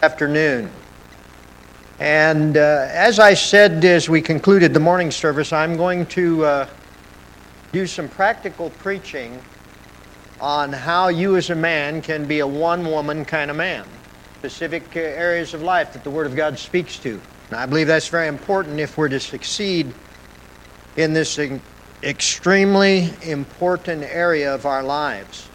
Afternoon. And as I said as we concluded the morning service, I'm going to do some practical preaching on how you as a man can be a one-woman kind of man. Specific areas of life that the Word of God speaks to. And I believe that's very important if we're to succeed in this extremely important area of our lives.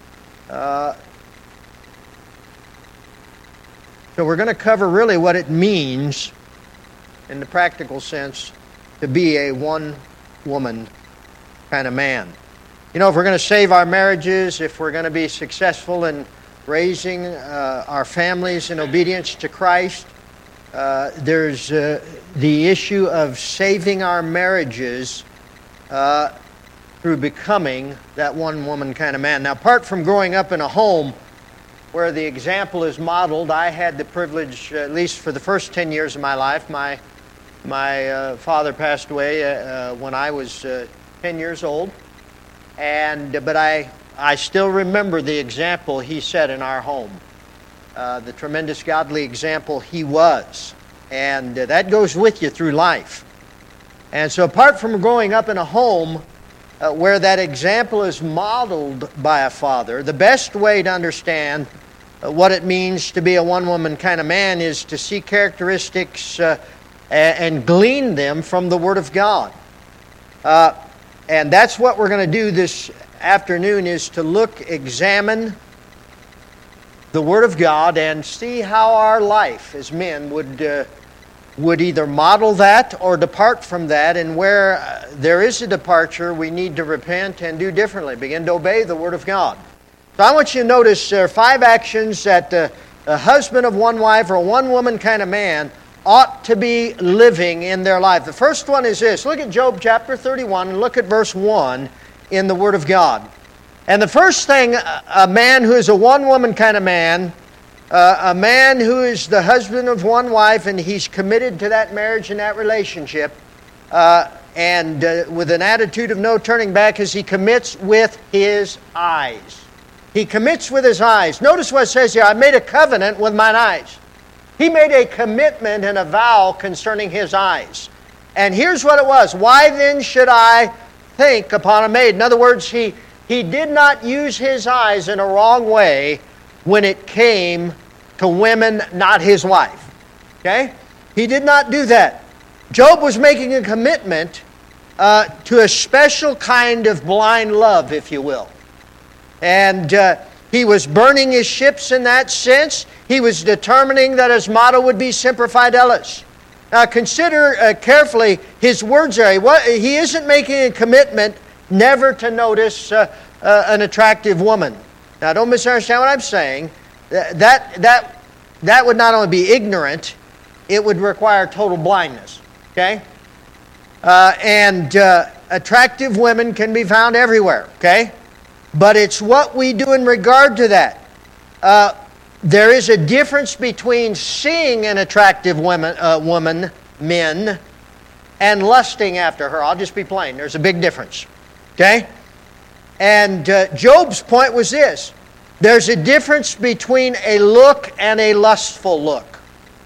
So we're going to cover really what it means in the practical sense to be a one-woman kind of man. You know, if we're going to save our marriages, if we're going to be successful in raising our families in obedience to Christ, there's the issue of saving our marriages through becoming that one-woman kind of man. Now, apart from growing up in a home where the example is modeled, I had the privilege, at least for the first 10 years of my life, my father passed away when I was 10 years old, but I still remember the example he set in our home, the tremendous godly example he was, and that goes with you through life. And so apart from growing up in a home where that example is modeled by a father, the best way to understand what it means to be a one-woman kind of man is to see characteristics and glean them from the Word of God. And that's what we're going to do this afternoon, is to examine the Word of God and see how our life as men would either model that or depart from that, and where there is a departure, we need to repent and do differently, begin to obey the Word of God. So I want you to notice there are 5 actions that a husband of one wife or a one-woman kind of man ought to be living in their life. The first one is this. Look at Job chapter 31 and look at verse 1 in the Word of God. And the first thing, a man who is a one-woman kind of man, a man who is the husband of one wife and he's committed to that marriage and that relationship, and with an attitude of no turning back, is he commits with his eyes. He commits with his eyes. Notice what it says here, I made a covenant with mine eyes. He made a commitment and a vow concerning his eyes. And here's what it was. Why then should I think upon a maid? In other words, he did not use his eyes in a wrong way when it came to women not his wife. Okay? He did not do that. Job was making a commitment to a special kind of blind love, if you will. And he was burning his ships in that sense. He was determining that his motto would be Semper Fidelis. Now consider carefully his words there. He isn't making a commitment never to notice an attractive woman. Now don't misunderstand what I'm saying. That would not only be ignorant, it would require total blindness. Okay? And attractive women can be found everywhere. Okay? But it's what we do in regard to that. There is a difference between seeing an attractive woman, men, and lusting after her. I'll just be plain. There's a big difference. Okay? And Job's point was this. There's a difference between a look and a lustful look.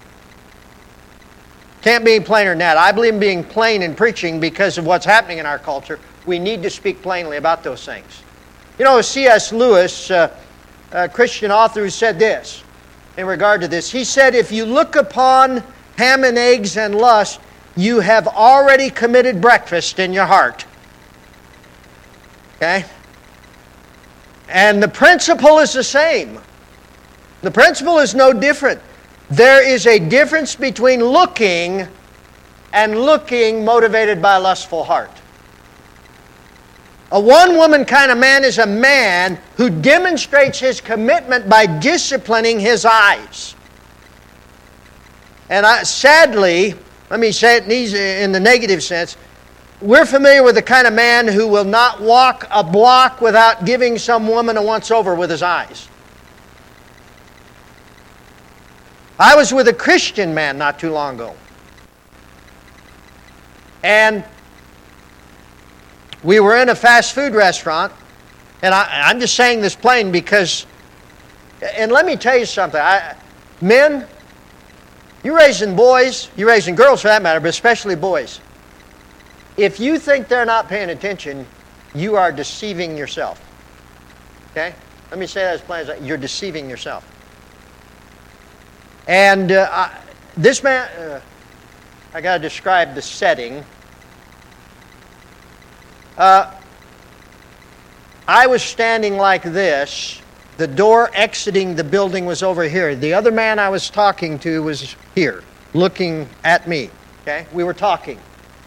Can't be plainer than that. I believe in being plain in preaching because of what's happening in our culture. We need to speak plainly about those things. You know, C.S. Lewis, a Christian author, who said this in regard to this. He said, if you look upon ham and eggs and lust, you have already committed breakfast in your heart. Okay? And the principle is the same. The principle is no different. There is a difference between looking and looking motivated by a lustful heart. A one-woman kind of man is a man who demonstrates his commitment by disciplining his eyes. And sadly, let me say it in the negative sense, we're familiar with the kind of man who will not walk a block without giving some woman a once-over with his eyes. I was with a Christian man not too long ago. And we were in a fast food restaurant, and I'm just saying this plain because, and let me tell you something, men, You're raising boys, you're raising girls for that matter, but especially boys. If you think they're not paying attention, you are deceiving yourself. Okay? Let me say that as plain as you're deceiving yourself. And this man, I got to describe the setting. I was standing like this. The door exiting the building was over here. The other man I was talking to was here, looking at me. Okay? We were talking.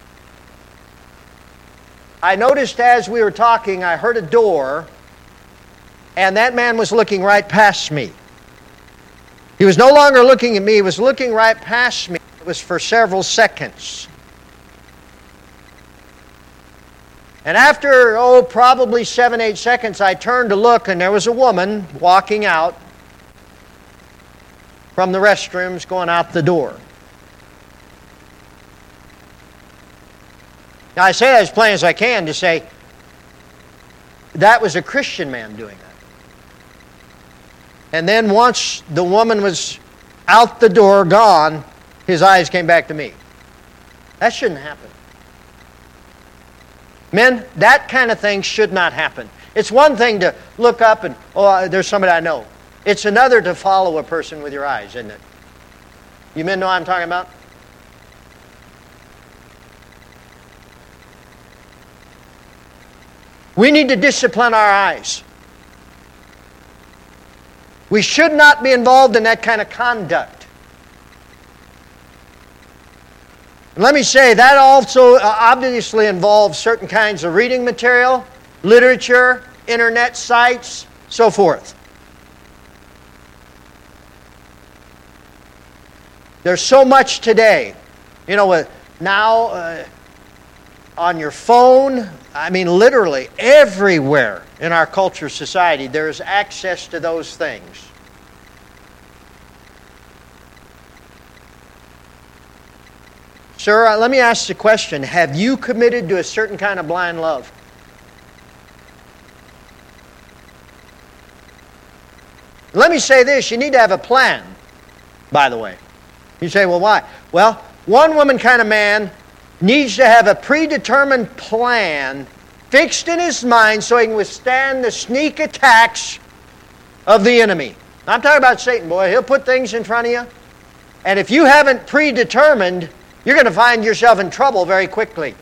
I noticed as we were talking, I heard a door, and that man was looking right past me. He was no longer looking at me, he was looking right past me. It was for several seconds. And after, probably 7-8 seconds, I turned to look, and there was a woman walking out from the restrooms, going out the door. Now, I say that as plain as I can to say that was a Christian man doing that. And then once the woman was out the door, gone, his eyes came back to me. That shouldn't happen. Men, that kind of thing should not happen. It's one thing to look up and, there's somebody I know. It's another to follow a person with your eyes, isn't it? You men know what I'm talking about? We need to discipline our eyes. We should not be involved in that kind of conduct. Let me say, that also obviously involves certain kinds of reading material, literature, internet sites, so forth. There's so much today. You know, now on your phone, I mean literally everywhere in our culture, society, there is access to those things. Sir, let me ask the question, have you committed to a certain kind of blind love? Let me say this, you need to have a plan, by the way. You say, well, why? Well, one woman kind of man needs to have a predetermined plan fixed in his mind so he can withstand the sneak attacks of the enemy. I'm talking about Satan, boy. He'll put things in front of you. And if you haven't predetermined, you're going to find yourself in trouble very quickly.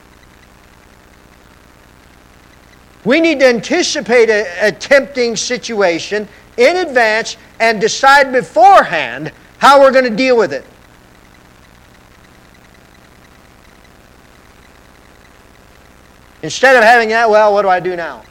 We need to anticipate a tempting situation in advance and decide beforehand how we're going to deal with it. Instead of having that, well, what do I do now?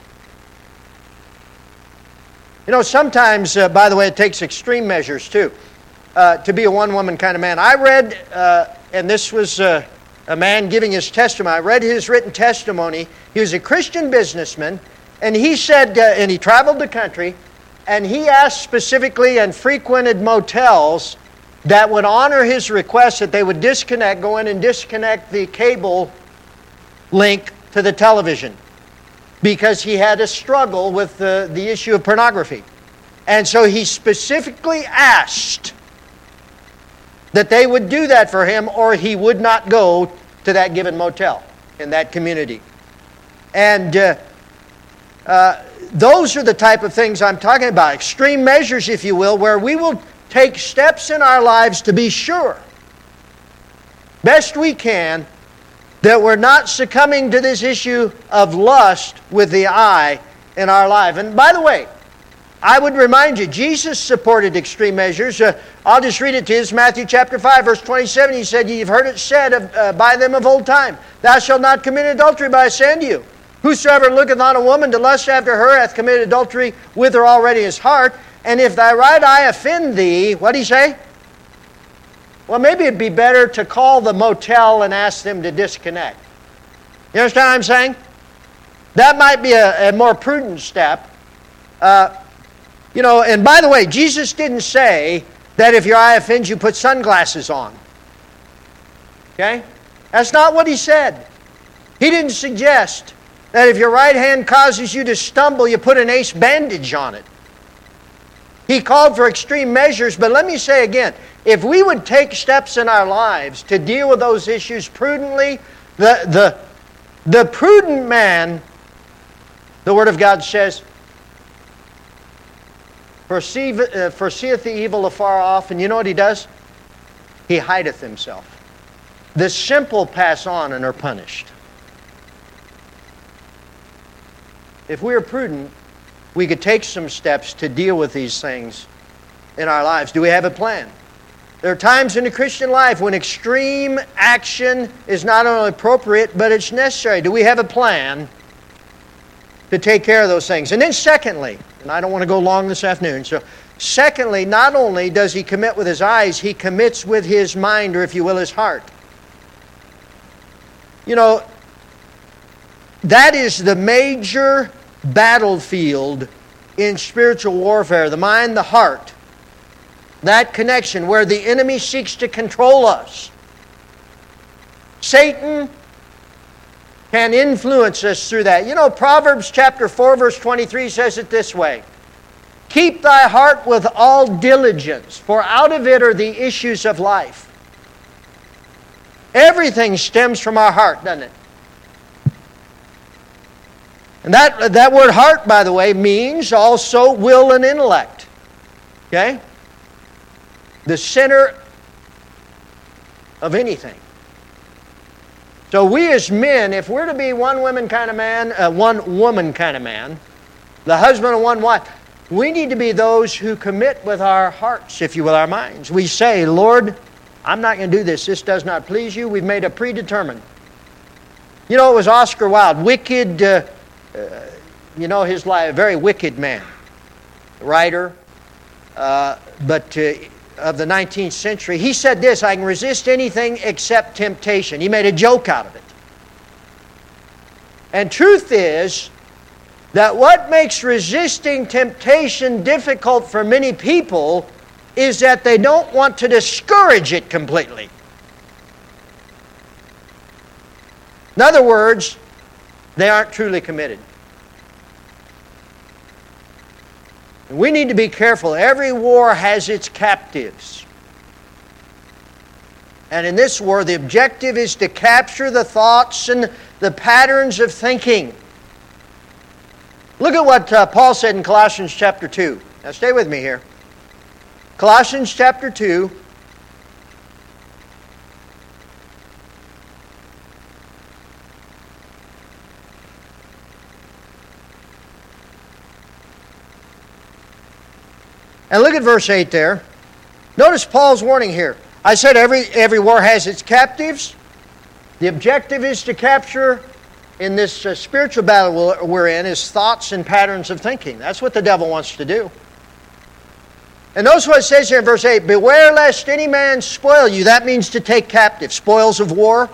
You know, sometimes, by the way, it takes extreme measures too to be a one-woman kind of man. I read, and this was a man giving his testimony. I read his written testimony. He was a Christian businessman, and he said, and he traveled the country, and he asked specifically and frequented motels that would honor his request that they would go in and disconnect the cable link to the television because he had a struggle with the issue of pornography. And so he specifically asked that they would do that for him or he would not go to that given motel in that community. And those are the type of things I'm talking about. Extreme measures, if you will, where we will take steps in our lives to be sure, best we can, that we're not succumbing to this issue of lust with the eye in our life. And by the way, I would remind you, Jesus supported extreme measures. I'll just read it to you. It's Matthew chapter 5, verse 27. He said, "You've heard it said by them of old time, Thou shalt not commit adultery, but I say unto you, whosoever looketh on a woman to lust after her hath committed adultery with her already in his heart. And if thy right eye offend thee," what did he say? Well, maybe it'd be better to call the motel and ask them to disconnect. You understand what I'm saying? That might be a more prudent step. And by the way, Jesus didn't say that if your eye offends you, put sunglasses on. Okay? That's not what he said. He didn't suggest that if your right hand causes you to stumble, you put an ace bandage on it. He called for extreme measures, but let me say again, if we would take steps in our lives to deal with those issues prudently, the prudent man, the Word of God says, foreseeth the evil afar off, and you know what he does? He hideth himself. The simple pass on and are punished. If we are prudent, we could take some steps to deal with these things in our lives. Do we have a plan? There are times in the Christian life when extreme action is not only appropriate, but it's necessary. Do we have a plan to take care of those things? And then secondly, and I don't want to go long this afternoon, so secondly, not only does he commit with his eyes, he commits with his mind, or if you will, his heart. You know, that is the major battlefield in spiritual warfare, the mind, the heart. That connection where the enemy seeks to control us. Satan can influence us through that. You know, Proverbs chapter 4, verse 23 says it this way. Keep thy heart with all diligence, for out of it are the issues of life. Everything stems from our heart, doesn't it? And that word heart, by the way, means also will and intellect. Okay? The center of anything. So we as men, if we're to be one woman kind of man, one woman kind of man, the husband of one wife, we need to be those who commit with our hearts, if you will, our minds. We say, Lord, I'm not going to do this. This does not please you. We've made a predetermined. You know, it was Oscar Wilde, wicked, you know, his life, a very wicked man, writer, but of the 19th century. He said this, I can resist anything except temptation. He made a joke out of it. And truth is that what makes resisting temptation difficult for many people is that they don't want to discourage it completely. In other words, they aren't truly committed. We need to be careful. Every war has its captives. And in this war, the objective is to capture the thoughts and the patterns of thinking. Look at what Paul said in Colossians chapter 2. Now stay with me here. Colossians chapter 2. And look at verse 8 there. Notice Paul's warning here. I said every war has its captives. The objective is to capture, in this spiritual battle we're in, is thoughts and patterns of thinking. That's what the devil wants to do. And notice what it says here in verse 8. Beware lest any man spoil you. That means to take captive. Spoils of war.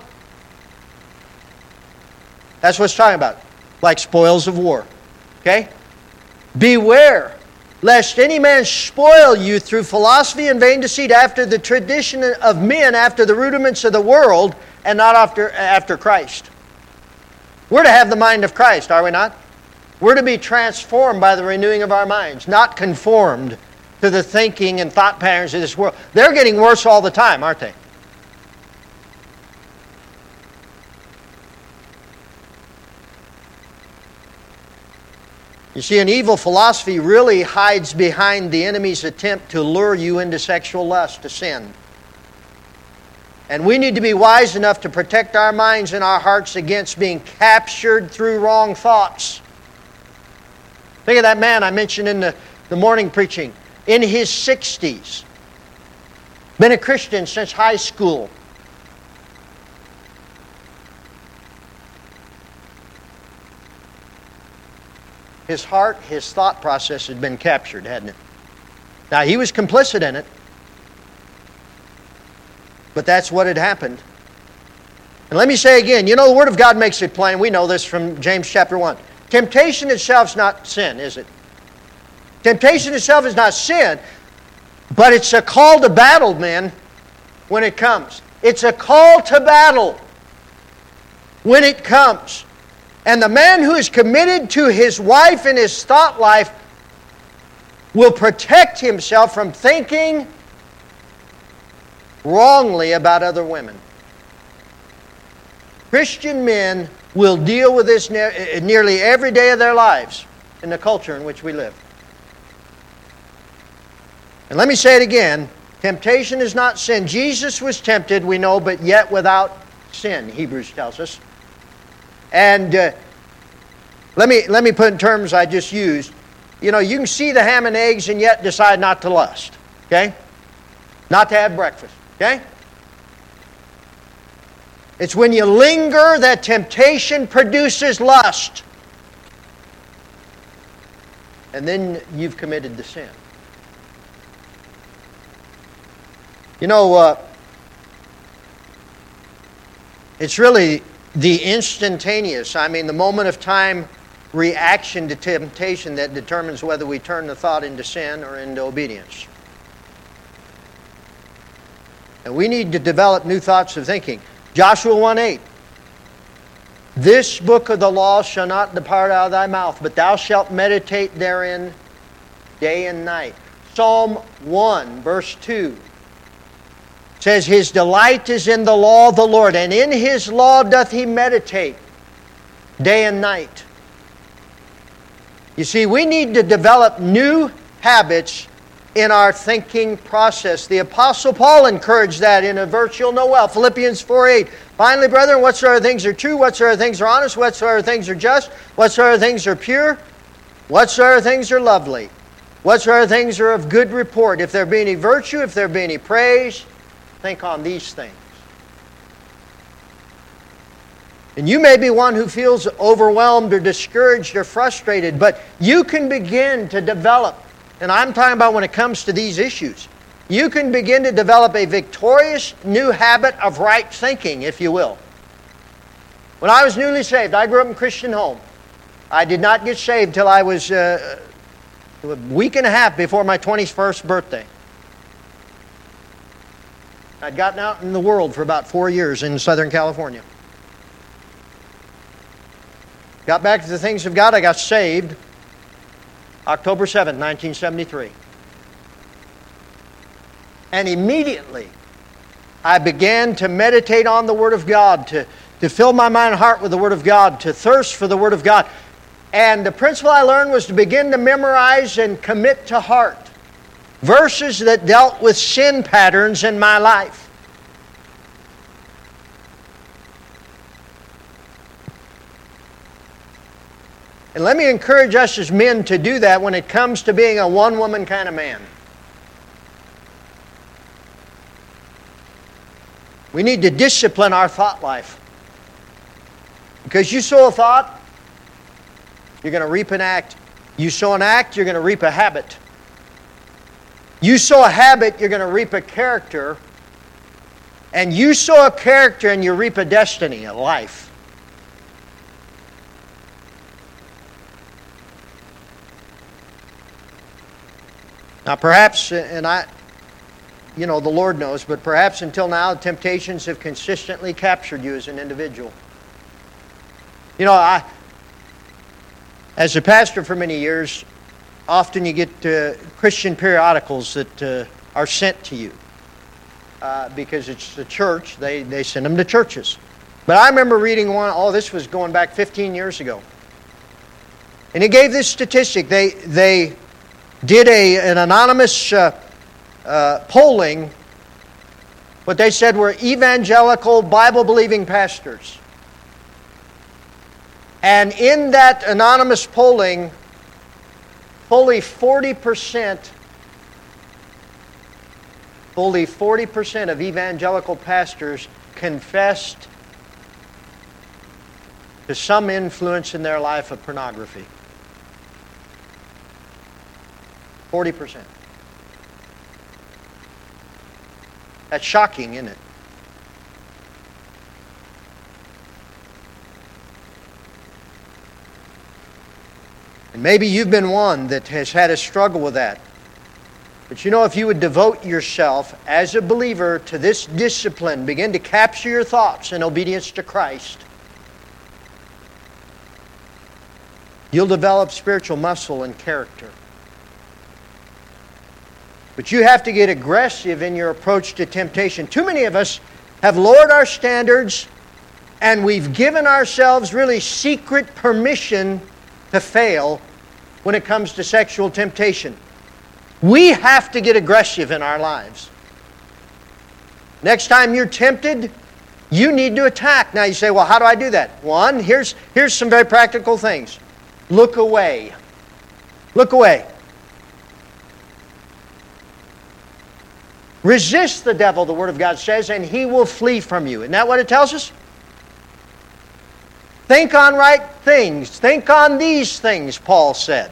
That's what it's talking about. Like spoils of war. Okay? Beware lest any man spoil you through philosophy and vain deceit, after the tradition of men, after the rudiments of the world, and not after Christ. We're to have the mind of Christ, are we not? We're to be transformed by the renewing of our minds, not conformed to the thinking and thought patterns of this world. They're getting worse all the time, aren't they? You see, an evil philosophy really hides behind the enemy's attempt to lure you into sexual lust, to sin. And we need to be wise enough to protect our minds and our hearts against being captured through wrong thoughts. Think of that man I mentioned in the morning preaching. In his 60s. Been a Christian since high school. His heart, his thought process had been captured, hadn't it? Now, he was complicit in it. But that's what had happened. And let me say again, you know, the Word of God makes it plain. We know this from James chapter 1. Temptation itself is not sin, is it? Temptation itself is not sin, but it's a call to battle, men, when it comes. It's a call to battle when it comes. And the man who is committed to his wife and his thought life will protect himself from thinking wrongly about other women. Christian men will deal with this nearly every day of their lives in the culture in which we live. And let me say it again. Temptation is not sin. Jesus was tempted, we know, but yet without sin, Hebrews tells us. And let me put in terms I just used. You know, you can see the ham and eggs and yet decide not to lust. Okay? Not to have breakfast. Okay? It's when you linger that temptation produces lust. And then you've committed the sin. You know, it's really the instantaneous, the moment of time reaction to temptation that determines whether we turn the thought into sin or into obedience. And we need to develop new thoughts of thinking. Joshua 1:8. This book of the law shall not depart out of thy mouth, but thou shalt meditate therein day and night. Psalm 1, verse 2 says, His delight is in the law of the Lord, and in His law doth he meditate day and night. You see, we need to develop new habits in our thinking process. The Apostle Paul encouraged that in a verse you'll know well, Philippians 4:8. Finally, brethren, whatsoever things are true, whatsoever things are honest, whatsoever things are just, whatsoever things are pure, whatsoever things are lovely, whatsoever things are of good report, if there be any virtue, if there be any praise, think on these things. And you may be one who feels overwhelmed or discouraged or frustrated, but you can begin to develop, and I'm talking about when it comes to these issues, you can begin to develop a victorious new habit of right thinking, if you will. When I was newly saved, I grew up in a Christian home. I did not get saved till I was a week and a half before my 21st birthday. I'd gotten out in the world for about 4 years in Southern California. Got back to the things of God. I got saved October 7, 1973. And immediately I began to meditate on the Word of God, to fill my mind and heart with the Word of God, to thirst for the Word of God. And the principle I learned was to begin to memorize and commit to heart verses that dealt with sin patterns in my life. And let me encourage us as men to do that when it comes to being a one-woman kind of man. We need to discipline our thought life. Because you sow a thought, you're going to reap an act. You sow an act, you're going to reap a habit. You sow a habit, you're going to reap a character. And you sow a character and you reap a destiny, a life. Now perhaps, and the Lord knows, but perhaps until now, temptations have consistently captured you as an individual. As a pastor for many years, often you get Christian periodicals that are sent to you. Because it's the church, they send them to churches. But I remember reading one, this was going back 15 years ago. And it gave this statistic. They did an anonymous polling. What they said were evangelical, Bible-believing pastors. And in that anonymous polling, fully 40% of evangelical pastors confessed to some influence in their life of pornography. 40%. That's shocking, isn't it? And maybe you've been one that has had a struggle with that. But if you would devote yourself as a believer to this discipline, begin to capture your thoughts in obedience to Christ, you'll develop spiritual muscle and character. But you have to get aggressive in your approach to temptation. Too many of us have lowered our standards, and we've given ourselves really secret permission to fail when it comes to sexual temptation. We have to get aggressive in our lives. Next time you're tempted, you need to attack. Now you say, well, how do I do that? One, here's some very practical things. Look away. Look away. Resist the devil, the Word of God says, and he will flee from you. Isn't that what it tells us? Think on right things. Think on these things, Paul said.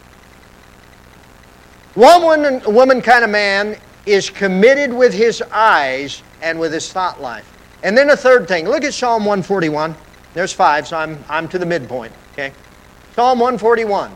One woman kind of man is committed with his eyes and with his thought life. And then a third thing. Look at Psalm 141. There's 5, so I'm to the midpoint. Okay? Psalm 141.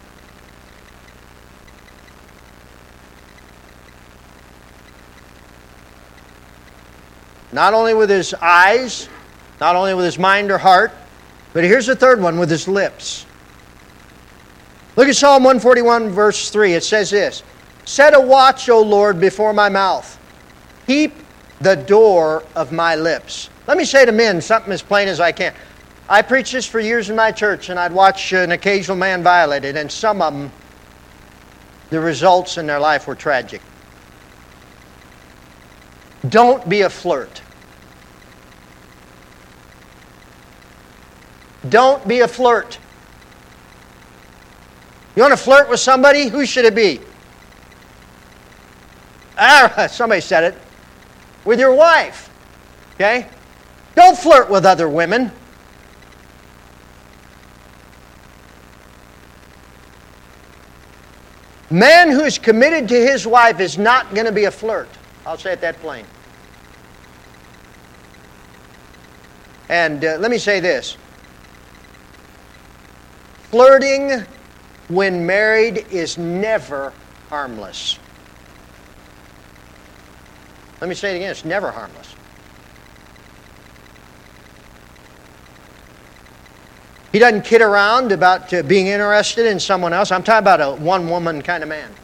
Not only with his eyes, not only with his mind or heart, but here's the third one, with his lips. Look at Psalm 141, verse 3. It says this, Set a watch, O Lord, before my mouth. Keep the door of my lips. Let me say to men something as plain as I can. I preached this for years in my church, and I'd watch an occasional man violate it, and some of them, the results in their life were tragic. Don't be a flirt. Don't be a flirt. You want to flirt with somebody? Who should it be? Somebody said it. With your wife. Okay? Don't flirt with other women. Man who is committed to his wife is not going to be a flirt. I'll say it that plain. And let me say this. Flirting when married is never harmless. Let me say it again. It's never harmless. He doesn't kid around about being interested in someone else. I'm talking about a one-woman kind of man.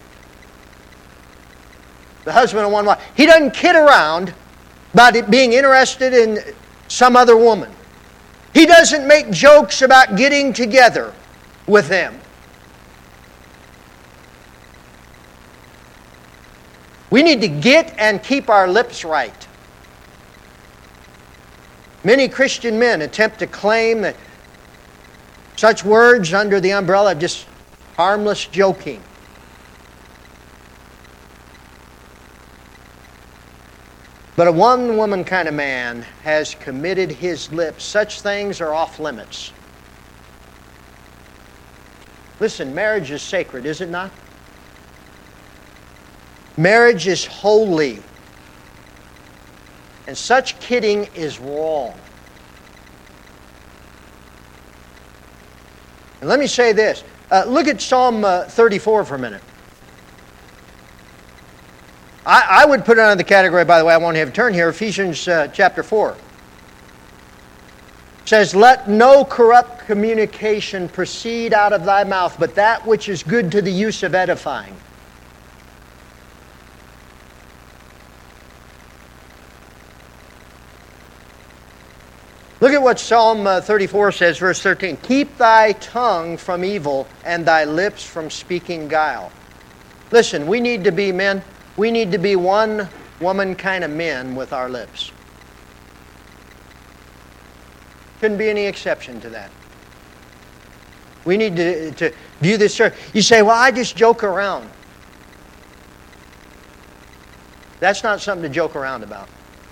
The husband of one wife. He doesn't kid around about it being interested in some other woman. He doesn't make jokes about getting together with them. We need to get and keep our lips right. Many Christian men attempt to claim that such words under the umbrella of just harmless joking. But a one-woman kind of man has committed his lips. Such things are off limits. Listen, marriage is sacred, is it not? Marriage is holy. And such kidding is wrong. And let me say this. Look at Psalm 34 for a minute. I would put it under the category, by the way, I won't have a turn here, Ephesians chapter 4. It says, Let no corrupt communication proceed out of thy mouth, but that which is good to the use of edifying. Look at what Psalm 34 says, verse 13. Keep thy tongue from evil and thy lips from speaking guile. Listen, we need to be men. We need to be one woman kind of men with our lips. Couldn't be any exception to that. We need to view this church. You say, well, I just joke around. That's not something to joke around about.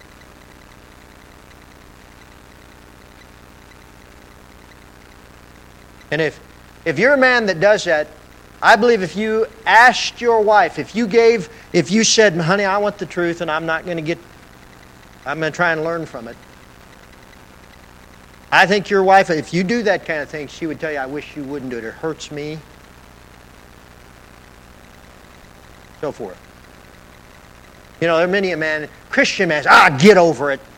And if you're a man that does that, I believe if you asked your wife, if you said, honey, I want the truth and I'm going to try and learn from it. I think your wife, if you do that kind of thing, she would tell you, I wish you wouldn't do it. It hurts me. So forth. You know, there are many a Christian man, get over it.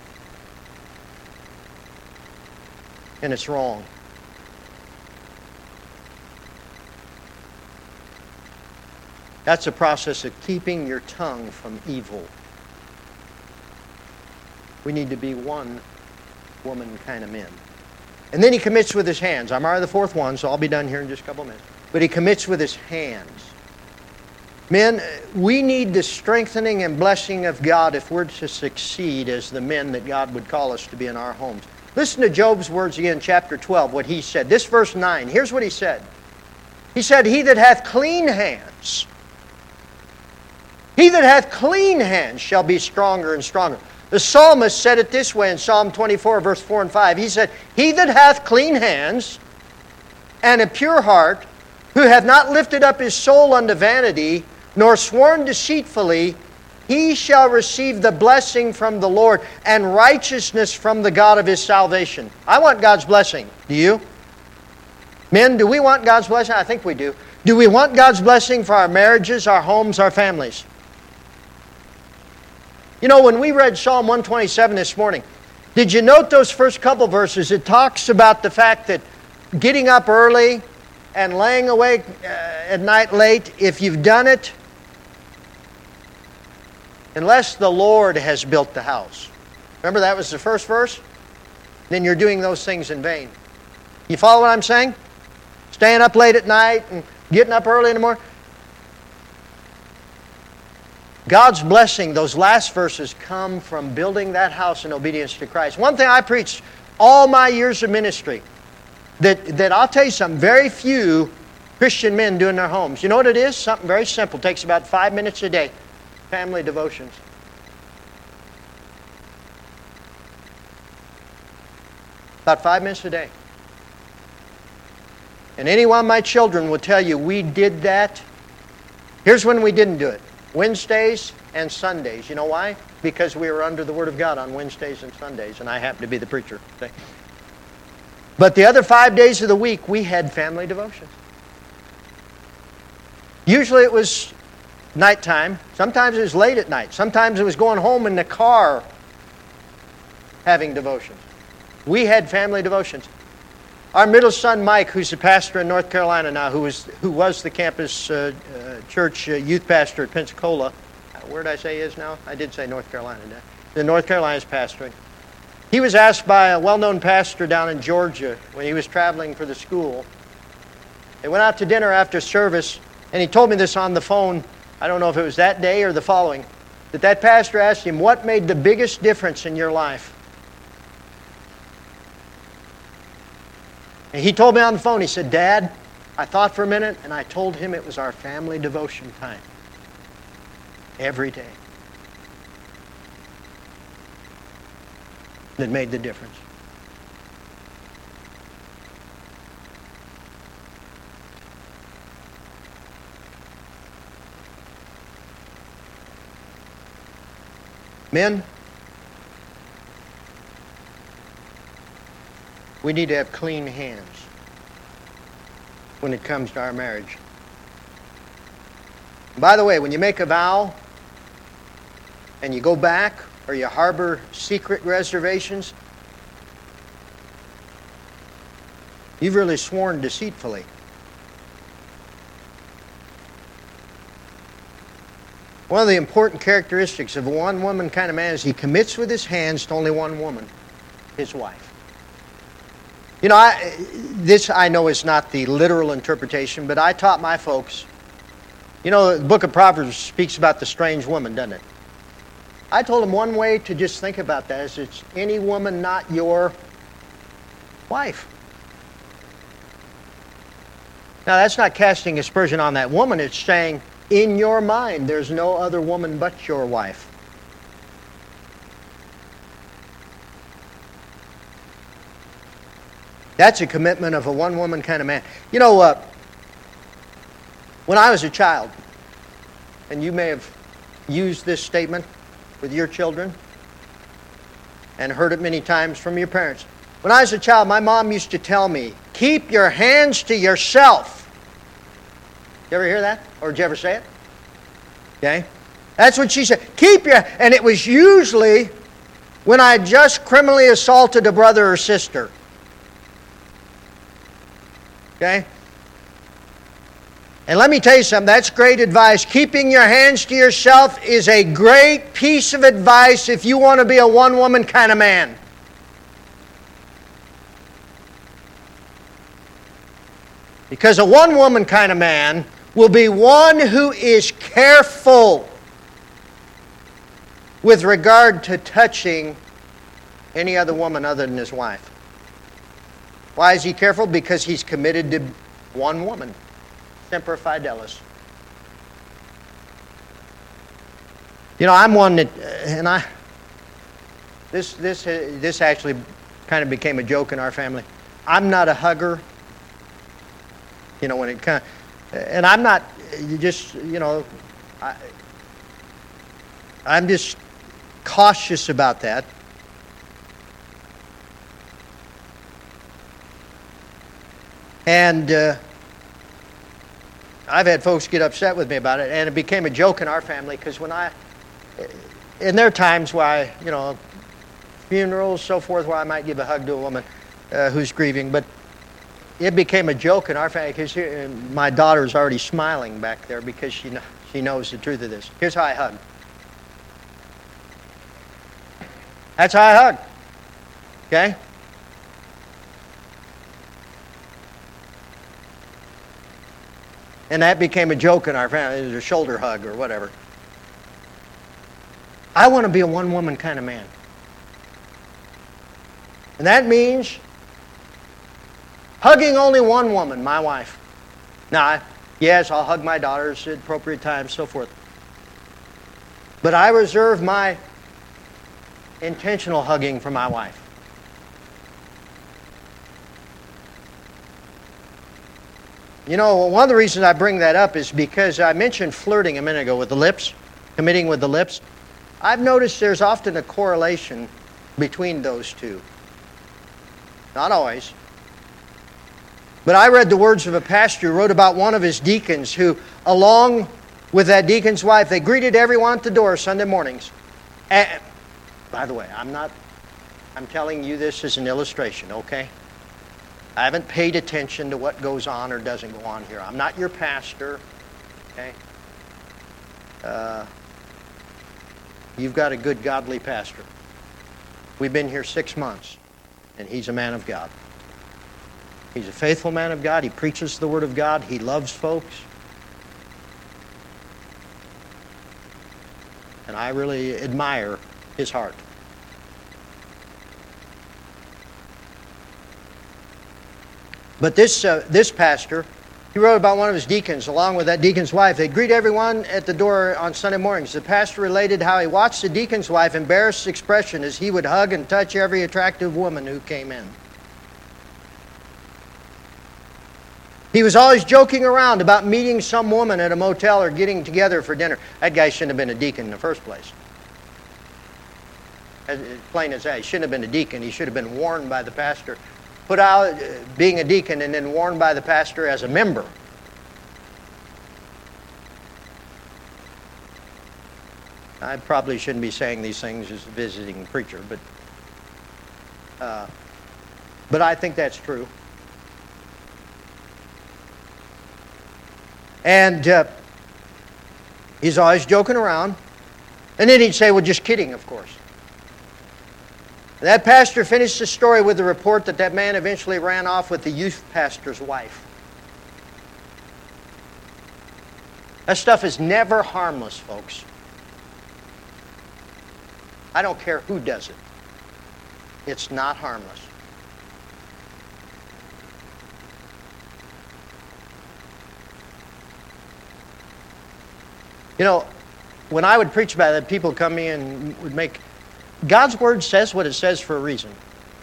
And it's wrong. That's a process of keeping your tongue from evil. We need to be one woman kind of men. And then he commits with his hands. I'm already the fourth one, so I'll be done here in just a couple of minutes. But he commits with his hands. Men, we need the strengthening and blessing of God if we're to succeed as the men that God would call us to be in our homes. Listen to Job's words again, chapter 12, what he said. This verse 9, here's what he said. He said, he that hath clean hands, shall be stronger and stronger. The psalmist said it this way in Psalm 24, verse 4 and 5. He said, he that hath clean hands and a pure heart, who hath not lifted up his soul unto vanity, nor sworn deceitfully, he shall receive the blessing from the Lord and righteousness from the God of his salvation. I want God's blessing. Do you? Men, do we want God's blessing? I think we do. Do we want God's blessing for our marriages, our homes, our families? You know, when we read Psalm 127 this morning, did you note those first couple verses? It talks about the fact that getting up early and laying awake at night late, if you've done it, unless the Lord has built the house. Remember that was the first verse? Then you're doing those things in vain. You follow what I'm saying? Staying up late at night and getting up early in the morning. God's blessing, those last verses, come from building that house in obedience to Christ. One thing I preached all my years of ministry, that I'll tell you something, very few Christian men do in their homes. You know what it is? Something very simple. It takes about 5 minutes a day. Family devotions. About 5 minutes a day. And any one of my children will tell you we did that. Here's when we didn't do it. Wednesdays and Sundays. You know why? Because we were under the Word of God on Wednesdays and Sundays, and I happened to be the preacher. Okay? But the other 5 days of the week, we had family devotions. Usually it was nighttime. Sometimes it was late at night. Sometimes it was going home in the car having devotions. We had family devotions. Our middle son, Mike, who's a pastor in North Carolina now, who was the campus church youth pastor at Pensacola. Where did I say he is now? I did say North Carolina. The North Carolina's pastoring. He was asked by a well-known pastor down in Georgia when he was traveling for the school. They went out to dinner after service, and he told me this on the phone. I don't know if it was that day or the following, that pastor asked him, what made the biggest difference in your life? And he told me on the phone, he said, Dad, I thought for a minute, and I told him it was our family devotion time. Every day. That made the difference. Men, we need to have clean hands when it comes to our marriage. By the way, when you make a vow and you go back or you harbor secret reservations, you've really sworn deceitfully. One of the important characteristics of a one-woman kind of man is he commits with his hands to only one woman, his wife. You know, this I know is not the literal interpretation, but I taught my folks. You know, the book of Proverbs speaks about the strange woman, doesn't it? I told them one way to just think about that is it's any woman not your wife. Now, that's not casting aspersion on that woman. It's saying, in your mind, there's no other woman but your wife. That's a commitment of a one-woman kind of man. You know, when I was a child, and you may have used this statement with your children and heard it many times from your parents. When I was a child, my mom used to tell me, keep your hands to yourself. You ever hear that? Or did you ever say it? Okay? That's what she said. And it was usually when I just criminally assaulted a brother or sister. Okay? And let me tell you something, that's great advice. Keeping your hands to yourself is a great piece of advice if you want to be a one-woman kind of man. Because a one-woman kind of man will be one who is careful with regard to touching any other woman other than his wife. Why is he careful? Because he's committed to one woman. Semper Fidelis. You know, I'm one that, and this actually kind of became a joke in our family. I'm not a hugger. You know, when it kind of, and I'm not just, you know, I'm just cautious about that. And I've had folks get upset with me about it, and it became a joke in our family because and there are times where I, you know, funerals, so forth, where I might give a hug to a woman who's grieving, but it became a joke in our family because my daughter's already smiling back there because she knows the truth of this. Here's how I hug. That's how I hug. Okay? And that became a joke in our family. It was a shoulder hug or whatever. I want to be a one-woman kind of man. And that means hugging only one woman, my wife. Now, yes, I'll hug my daughters at appropriate times, so forth. But I reserve my intentional hugging for my wife. You know, one of the reasons I bring that up is because I mentioned flirting a minute ago with the lips, committing with the lips. I've noticed there's often a correlation between those two. Not always. But I read the words of a pastor who wrote about one of his deacons who, along with that deacon's wife, they greeted everyone at the door Sunday mornings. And, by the way, I'm telling you this as an illustration, okay? I haven't paid attention to what goes on or doesn't go on here. I'm not your pastor, okay? You've got a good, godly pastor. We've been here 6 months, and he's a man of God. He's a faithful man of God. He preaches the Word of God. He loves folks. And I really admire his heart. But this pastor, he wrote about one of his deacons, along with that deacon's wife. They'd greet everyone at the door on Sunday mornings. The pastor related how he watched the deacon's wife embarrass expression as he would hug and touch every attractive woman who came in. He was always joking around about meeting some woman at a motel or getting together for dinner. That guy shouldn't have been a deacon in the first place. As plain as that. He shouldn't have been a deacon. He should have been warned by the pastor. Put out being a deacon and then warned by the pastor as a member. I probably shouldn't be saying these things as a visiting preacher, but I think that's true. And he's always joking around. And then he'd say, well, just kidding, of course. That pastor finished the story with the report that man eventually ran off with the youth pastor's wife. That stuff is never harmless, folks. I don't care who does it. It's not harmless. You know, when I would preach about it, people come in and would make... God's Word says what it says for a reason.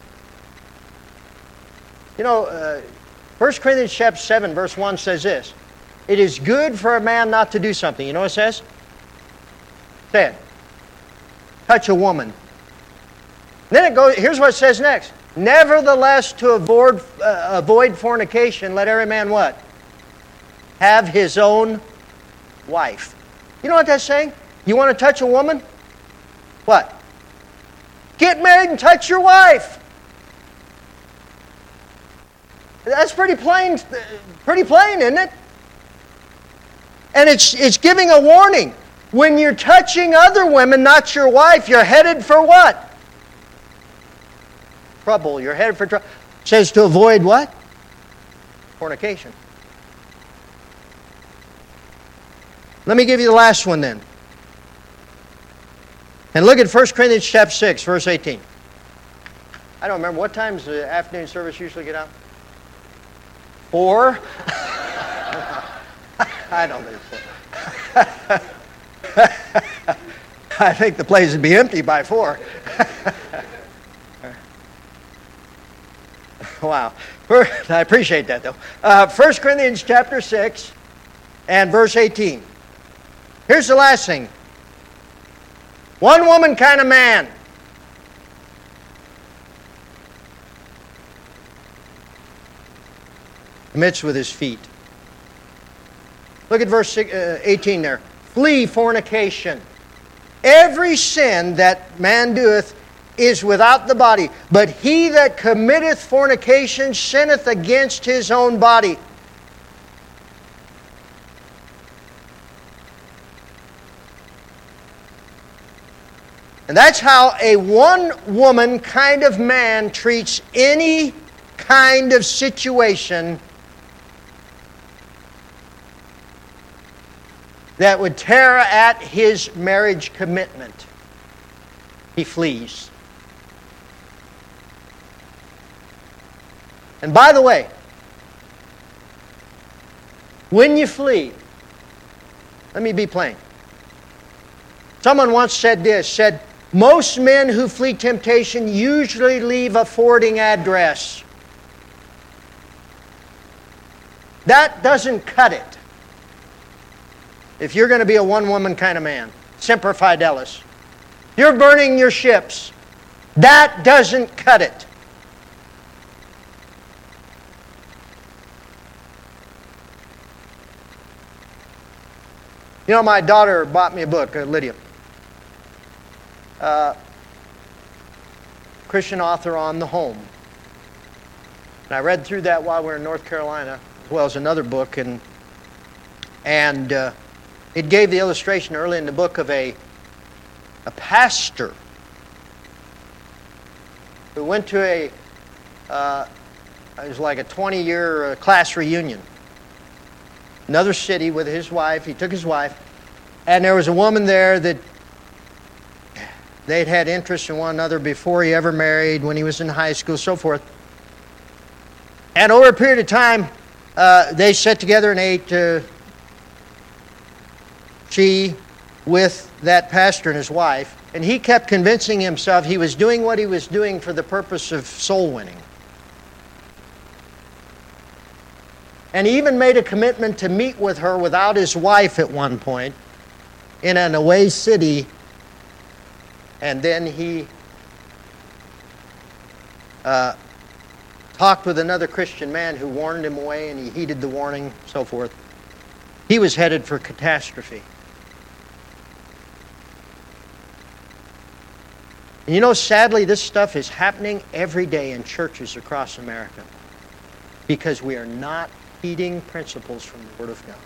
You know, 1 Corinthians chapter 7, verse 1 says this. It is good for a man not to do something. You know what it says? Say it. Touch a woman. Then it goes, here's what it says next. Nevertheless, to avoid fornication, let every man what? Have his own wife. You know what that's saying? You want to touch a woman? What? Get married and touch your wife. That's pretty plain, isn't it? And it's giving a warning. When you're touching other women, not your wife, you're headed for what? Trouble. You're headed for trouble. It says to avoid what? Fornication. Let me give you the last one then. And look at 1 Corinthians chapter 6, verse 18. I don't remember. What time's the afternoon service usually get out? 4? I don't think so. I think the place would be empty by 4. Wow. I appreciate that, though. 1 Corinthians chapter 6 and verse 18. Here's the last thing. One woman kind of man. Commits with his feet. Look at verse 18 there. Flee fornication. Every sin that man doeth is without the body, but he that committeth fornication sinneth against his own body. And that's how a one-woman kind of man treats any kind of situation that would tear at his marriage commitment. He flees. And by the way, when you flee, let me be plain. Someone once said this, said, most men who flee temptation usually leave a forwarding address. That doesn't cut it. If you're going to be a one-woman kind of man, Semper Fidelis, you're burning your ships. That doesn't cut it. You know, my daughter bought me a book, Lydia. Christian author on the home. And I read through that while we were in North Carolina, as well as another book, and it gave the illustration early in the book of a pastor who went to it was like a 20-year class reunion. Another city with his wife. He took his wife, and there was a woman there that they'd had interest in one another before he ever married, when he was in high school, so forth. And over a period of time, they sat together and ate. She with that pastor and his wife, and he kept convincing himself he was doing what he was doing for the purpose of soul winning. And he even made a commitment to meet with her without his wife at one point in an away city. And then he talked with another Christian man who warned him away, and he heeded the warning, so forth. He was headed for catastrophe. And you know, sadly, this stuff is happening every day in churches across America because we are not heeding principles from the Word of God.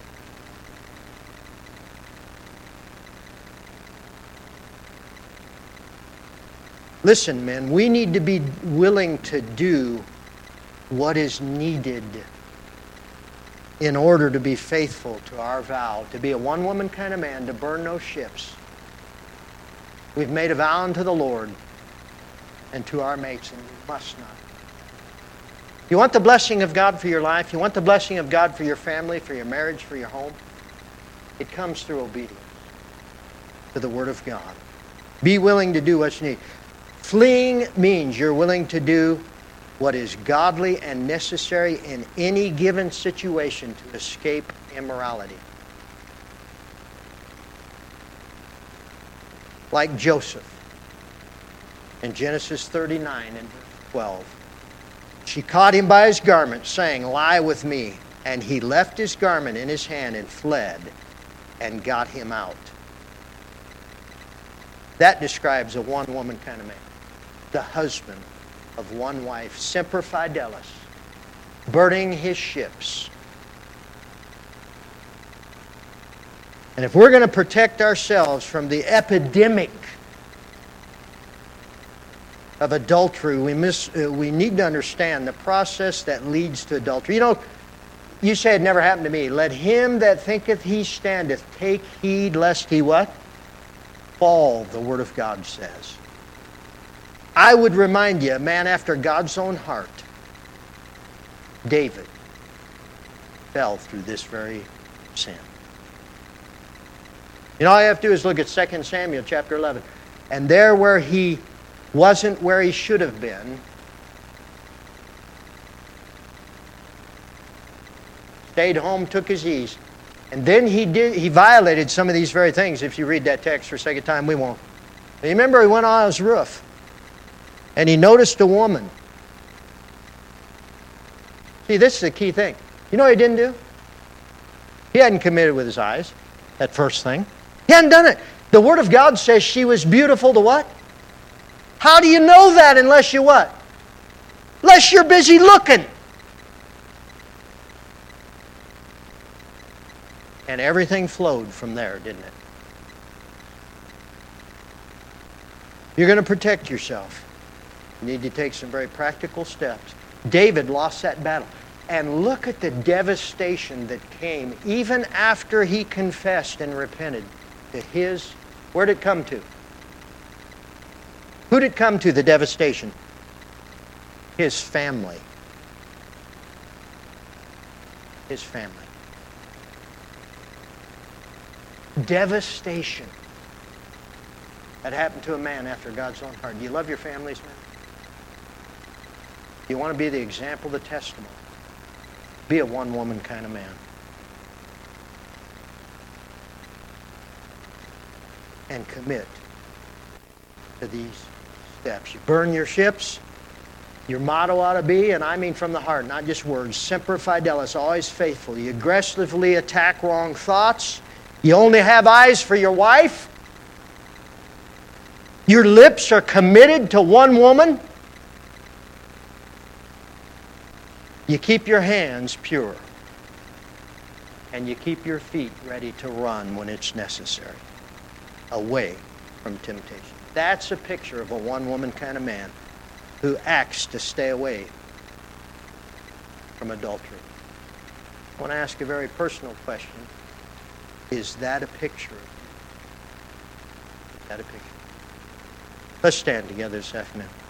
Listen, men, we need to be willing to do what is needed in order to be faithful to our vow, to be a one-woman kind of man, to burn no ships. We've made a vow unto the Lord and to our mates, and we must not. You want the blessing of God for your life? You want the blessing of God for your family, for your marriage, for your home? It comes through obedience to the Word of God. Be willing to do what's needed. Fleeing means you're willing to do what is godly and necessary in any given situation to escape immorality. Like Joseph in Genesis 39 and verse 12. She caught him by his garment, saying, "Lie with me." And he left his garment in his hand and fled and got him out. That describes a one-woman kind of man. The husband of one wife, Semper Fidelis, burning his ships. And if we're going to protect ourselves from the epidemic of adultery, we need to understand the process that leads to adultery. You say it never happened to me. Let him that thinketh he standeth take heed lest he what? Fall, the Word of God says. I would remind you, a man after God's own heart, David, fell through this very sin. All you have to do is look at 2 Samuel chapter 11. And there where he wasn't where he should have been, stayed home, took his ease. And then he violated some of these very things. If you read that text for the sake of time, we won't. But remember, he went on his roof. And he noticed a woman. See, this is the key thing. You know what he didn't do? He hadn't committed with his eyes, that first thing. He hadn't done it. The Word of God says she was beautiful to what? How do you know that unless you what? Unless you're busy looking. And everything flowed from there, didn't it? You're going to protect yourself. You need to take some very practical steps. David lost that battle. And look at the devastation that came even after he confessed and repented. Where did it come to? Who did it come to, the devastation? His family. His family. Devastation that happened to a man after God's own heart. Do you love your families, man? Do you want to be the example, the testimony? Be a one-woman kind of man. And commit to these steps. You burn your ships. Your motto ought to be, and I mean from the heart, not just words, Semper Fidelis, always faithful. You aggressively attack wrong thoughts. You only have eyes for your wife. Your lips are committed to one woman. You keep your hands pure. And you keep your feet ready to run when it's necessary. Away from temptation. That's a picture of a one-woman kind of man who acts to stay away from adultery. I want to ask a very personal question. Is that a picture? Is that a picture? Let's stand together this afternoon.